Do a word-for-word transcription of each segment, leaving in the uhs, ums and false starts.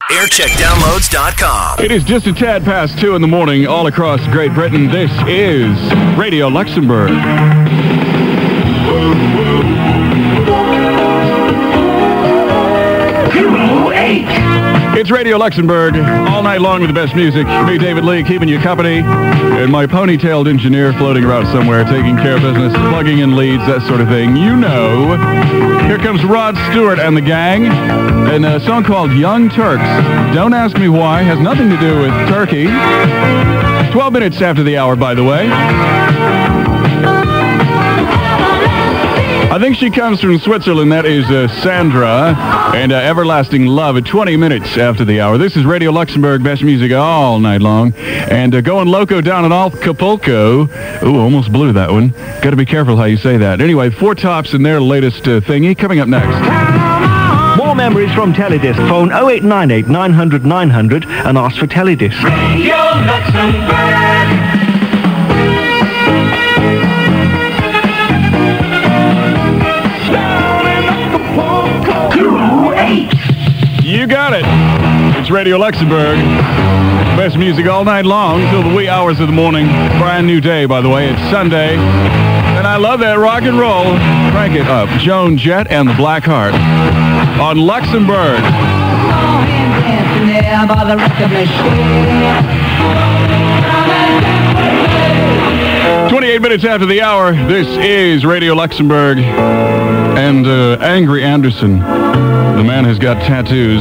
aircheck downloads dot com. It is just a tad past two in the morning all across Great Britain. This is Radio Luxembourg. Zero eight. It's Radio Luxembourg, all night long with the best music. Me, David Lee, keeping you company, and my ponytailed engineer floating around somewhere, taking care of business, plugging in leads, that sort of thing. You know. Here comes Rod Stewart and the gang, and a song called Young Turks. Don't ask me why, has nothing to do with Turkey. twelve minutes after the hour, by the way. I think she comes from Switzerland. That is uh, Sandra, and uh, Everlasting Love at twenty minutes after the hour. This is Radio Luxembourg, best music all night long. And uh, going loco down in Acapulco. Ooh, almost blew that one. Got to be careful how you say that. Anyway, Four Tops and their latest uh, thingy coming up next. More memories from Teledisc. Phone oh eight nine eight, nine hundred, nine hundred and ask for Teledisc. Radio Luxembourg. You got it. It's Radio Luxembourg. Best music all night long till the wee hours of the morning. Brand new day, by the way. It's Sunday. And I love that rock and roll. Crank it up. Joan Jett and the Black Heart on Luxembourg. twenty-eight minutes after the hour, this is Radio Luxembourg. And uh, Angry Anderson. The man has got tattoos.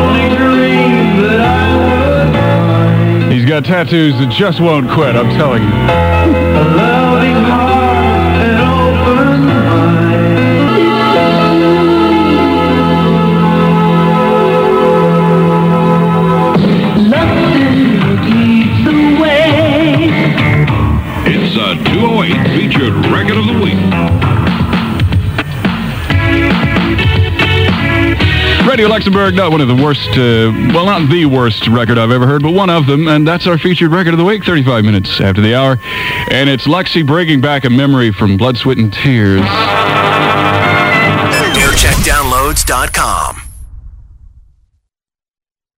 He's got tattoos that just won't quit, I'm telling you. A loving heart and open mind. Luxembourg leads the way. It's a two oh eight featured record of the week. Radio Luxembourg, not one of the worst, uh, well, not the worst record I've ever heard, but one of them, and that's our featured record of the week, thirty-five minutes after the hour. And it's Luxy bringing back a memory from Blood, Sweat, and Tears. aircheck downloads dot com.